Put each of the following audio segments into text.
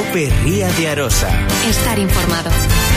Cope Ría de Arosa. Estar informado.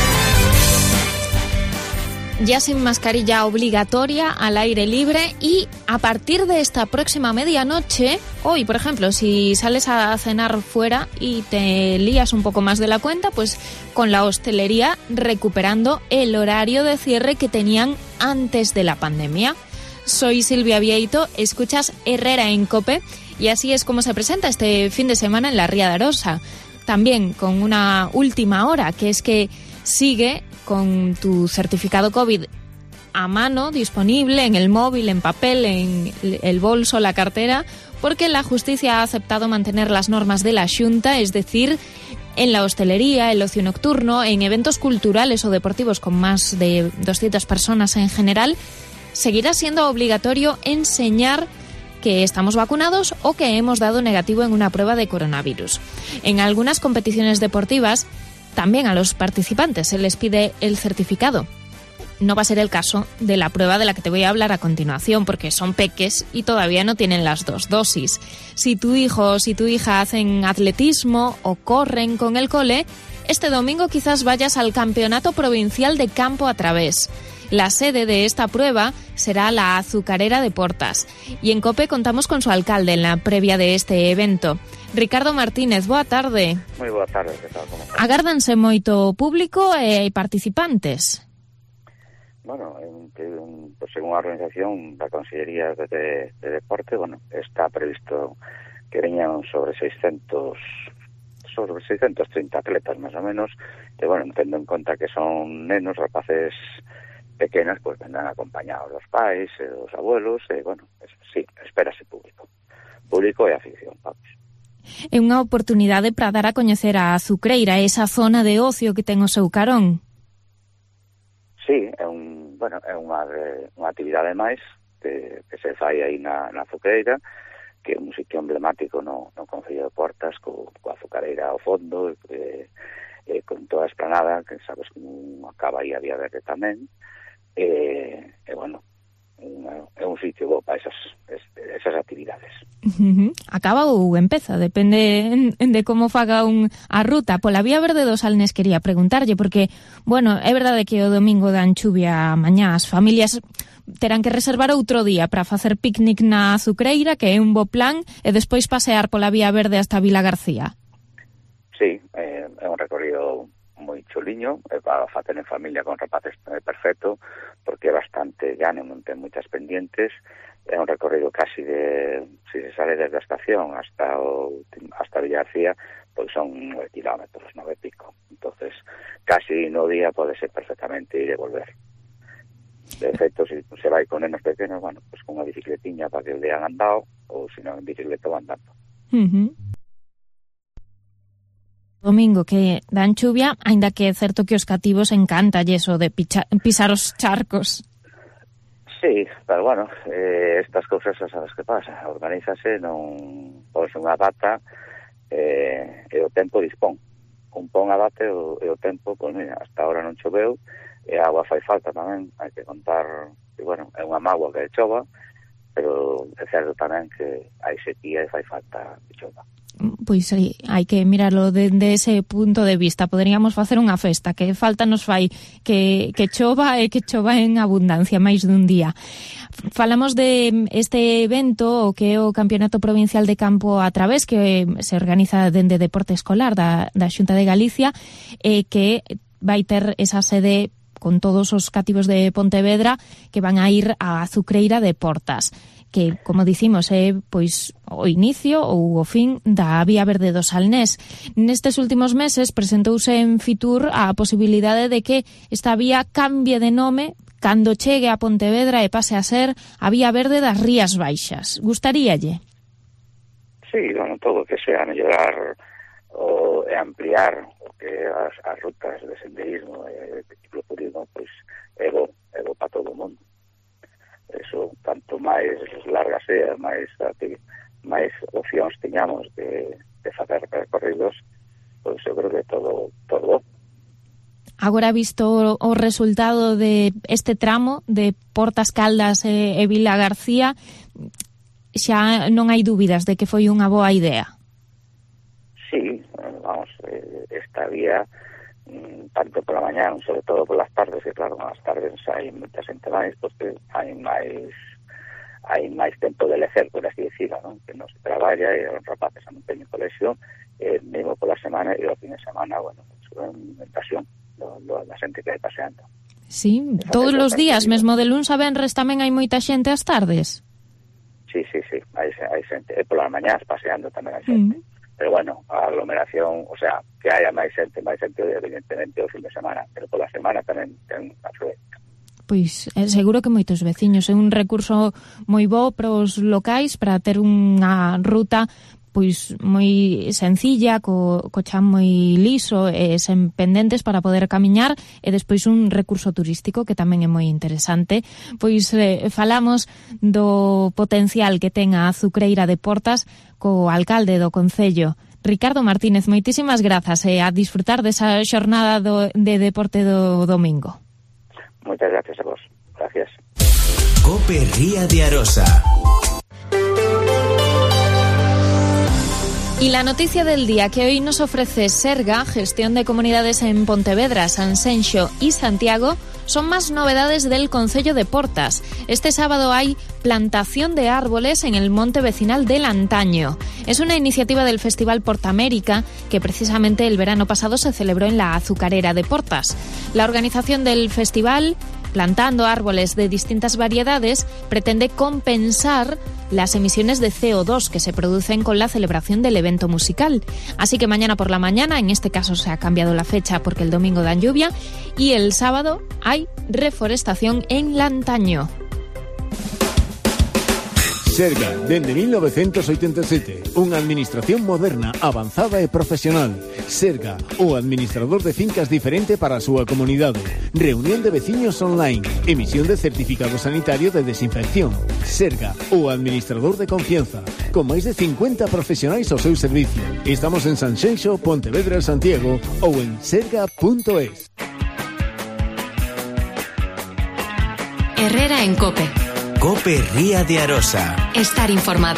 Ya sin mascarilla obligatoria al aire libre y a partir de esta próxima medianoche, hoy por ejemplo, si sales a cenar fuera y te lías un poco más de la cuenta, pues con la hostelería recuperando el horario de cierre que tenían antes de la pandemia. Soy Silvia Vieito, escuchas Herrera en Cope y así es como se presenta este fin de semana en la Ría de Arosa. También con una última hora, que es que sigue con tu certificado COVID a mano, disponible en el móvil, en papel, en el bolso, la cartera, porque la justicia ha aceptado mantener las normas de la Xunta, es decir, en la hostelería, el ocio nocturno, en eventos culturales o deportivos con más de 200 personas en general, seguirá siendo obligatorio enseñar que estamos vacunados o que hemos dado negativo en una prueba de coronavirus. En algunas competiciones deportivas, también a los participantes se les pide el certificado. No va a ser el caso de la prueba de la que te voy a hablar a continuación, porque son peques y todavía no tienen las 2 dosis. Si tu hijo o si tu hija hacen atletismo o corren con el cole, este domingo quizás vayas al Campeonato Provincial de Campo a Través. La sede de esta prueba será la Azucarera de Portas. Y en COPE contamos con su alcalde en la previa de este evento. Ricardo Martínez, boa tarde. Moi boa tarde, que tal, como está? Agárdanse moito público e participantes? Bueno, según a organización da Consellería de Deporte, bueno, está previsto que veñan sobre 630 atletas, máis ou menos, que, bueno, tendo en conta que son nenos, rapaces pequenas, pues vendrán acompañados dos pais e dos abuelos, e, bueno, sí, espérase público e afición, vamos. É unha oportunidade para dar a coñecer a Azucreira, esa zona de ocio que ten o seu carón. Sí, é unha actividade máis que se fai aí na Azucreira, que é un sitio emblemático no Concello de Portas, coa Azucareira ao fondo, con toda a esplanada, que sabes como acaba aí a Vía Verde tamén, e bueno, é un sitio bo para esas actividades. Acaba ou empeza, depende de como faga a ruta. Pola Vía Verde do Salnés quería preguntarlle, porque, bueno, é verdade que o domingo dan chuvia mañá, as familias terán que reservar outro día para facer picnic na Azucreira, que é un bo plan, e despois pasear pola Vía Verde hasta Vila García. Sí, é un recorrido moi chuliño, para facer en familia con rapaces perfecto, porque é bastante llano, non ten moitas pendientes, é un recorrido casi si se sale desde a estación hasta Villa García, pois son 9 kilómetros, 9 e pico. Entonces, casi no día pode ser perfectamente ir e volver. De efecto, se vai con nenos pequenos, bueno, pues con unha bicicletiña para que lean andado, ou se non en bicicleta ou andando. Domingo que dan chuvia, aínda que é certo que os cativos encanta eso de pisar os charcos. Sí, pero bueno, estas cousas xa sabes que pasa, organízase, non pode unha data e o tempo dispón. Un pon a data e o tempo, pois mira, hasta ahora non choveu, e a agua fai falta tamén, hai que contar que, bueno, é unha mágoa que chova, pero é certo tamén que hai sequía e fai falta que chova. Pois hai que mirarlo dende ese punto de vista. Poderíamos facer unha festa, que falta nos fai que chova e que chova en abundancia máis dun día. Falamos de este evento, o que é o Campeonato Provincial de Campo a Través, que se organiza dende Deporte Escolar da Xunta de Galicia, que vai ter esa sede con todos os cativos de Pontevedra que van a ir á Azucreira de Portas, que, como dicimos, é pois o inicio ou o fin da Vía Verde do Salnés. Nestes últimos meses presentouse en Fitur a posibilidade de que esta vía cambie de nome cando chegue a Pontevedra e pase a ser a Vía Verde das Rías Baixas. Gustaríalle? Sí, bueno, todo que sea mellorar e ampliar o que as rutas de senderismo e de cicloturismo, pois é bo para todo o mundo. Eso, tanto máis largas seas, máis opcións teñamos de facer recorridos, pois eu creo que todo bo. Agora, visto o resultado de este tramo de Portas Caldas e Vila García, xa non hai dúbidas de que foi unha boa idea. Sí, vamos, esta vía, tanto por la mañana, sobre todo por las tardes, que claro, nas tardes hai moita xente máis, porque hai máis tempo de lecer, por así decirlo, non? Que non se traballa e os rapaces non teñen colexio, mesmo pola semana e o fin de semana, bueno, é unha ocasión da xente que hai paseando. Sí, todos os días, mesmo de luns a venres tamén hai moita xente ás tardes. Sí, hai xente, e polas mañás paseando tamén hai xente. Pero bueno, a aglomeración, o sea, que haya máis xente, evidentemente, o fin de semana, pero pola semana tamén ten afluencia. Pois seguro que moitos veciños, é un recurso moi bo para os locais para ter unha ruta pois moi sencilla, co chan moi liso e sen pendentes para poder camiñar, e despois un recurso turístico que tamén é moi interesante. Pois falamos do potencial que ten a azucreira de Portas co alcalde do concello, Ricardo Martínez. Moitísimas grazas e a disfrutar desa xornada de deporte do domingo. Moitas gracias a vos. Gracias. COPE Ría de Arosa. Y la noticia del día que hoy nos ofrece Serga, Gestión de Comunidades en Pontevedra, Sanxenxo y Santiago, son más novedades del concello de Portas. Este sábado hay plantación de árboles en el monte vecinal del Antaño. Es una iniciativa del Festival Portamérica que precisamente el verano pasado se celebró en la Azucarera de Portas. La organización del festival, plantando árboles de distintas variedades, pretende compensar las emisiones de CO2 que se producen con la celebración del evento musical. Así que mañana por la mañana, en este caso se ha cambiado la fecha porque el domingo dan lluvia, y el sábado hay reforestación en Lantaño. Serga, dende 1987, unha administración moderna, avanzada e profesional. Serga, o administrador de fincas diferente para a súa comunidade. Reunión de veciños online, emisión de certificado sanitario de desinfección. Serga, o administrador de confianza, con máis de 50 profesionais ao seu servicio. Estamos en Sanxenxo, Pontevedra, Santiago ou en serga.es. Herrera en COPE. COPE Ría de Arosa. Estar informado.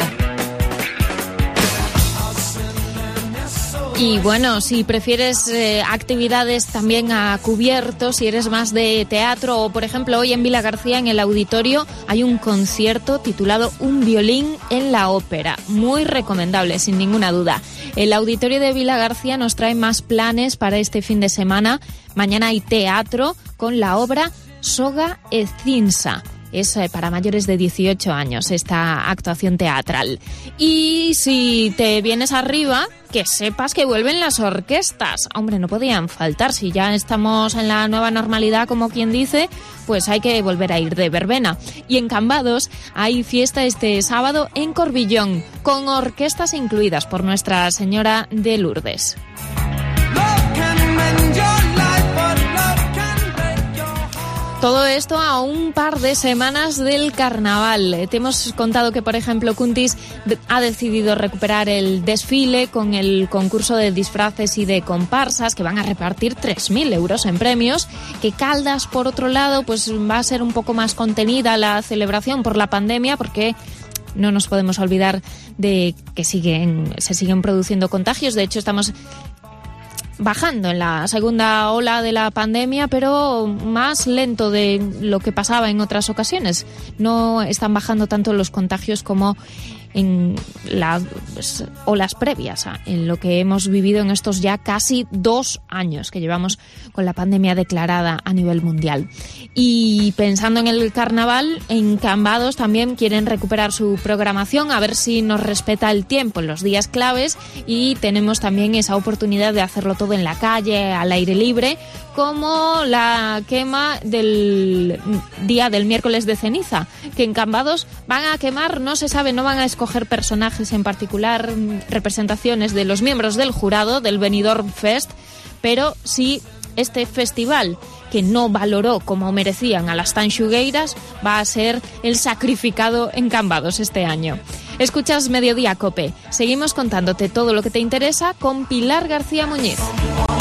Y bueno, si prefieres actividades también a cubierto, si eres más de teatro, o por ejemplo hoy en Vilagarcía, en el auditorio, hay un concierto titulado Un violín en la ópera. Muy recomendable, sin ninguna duda. El auditorio de Vilagarcía nos trae más planes para este fin de semana. Mañana hay teatro con la obra Soga e Cinsa. Es para mayores de 18 años esta actuación teatral. Y si te vienes arriba, que sepas que vuelven las orquestas. Hombre, no podían faltar. Si ya estamos en la nueva normalidad, como quien dice, pues hay que volver a ir de verbena. Y en Cambados hay fiesta este sábado en Corbillón, con orquestas incluidas por Nuestra Señora de Lourdes. Todo esto a un par de semanas del carnaval. Te hemos contado que, por ejemplo, Cuntis ha decidido recuperar el desfile con el concurso de disfraces y de comparsas, que van a repartir 3.000 euros en premios. Que Caldas, por otro lado, pues va a ser un poco más contenida la celebración por la pandemia, porque no nos podemos olvidar de que se siguen produciendo contagios. De hecho, estamos bajando en la segunda ola de la pandemia, pero más lento de lo que pasaba en otras ocasiones. No están bajando tanto los contagios como en las olas previas, en lo que hemos vivido en estos ya casi 2 años que llevamos con la pandemia declarada a nivel mundial. Y pensando en el carnaval, en Cambados también quieren recuperar su programación, a ver si nos respeta el tiempo en los días claves, y tenemos también esa oportunidad de hacerlo todo en la calle, al aire libre, como la quema del día del miércoles de ceniza, que en Cambados van a quemar, no se sabe, no van a escoger personajes en particular, representaciones de los miembros del jurado del Benidorm Fest, pero sí este festival que no valoró como merecían a las tanxugueiras va a ser el sacrificado en Cambados este año. Escuchas Mediodía COPE. Seguimos contándote todo lo que te interesa con Pilar García Muñiz.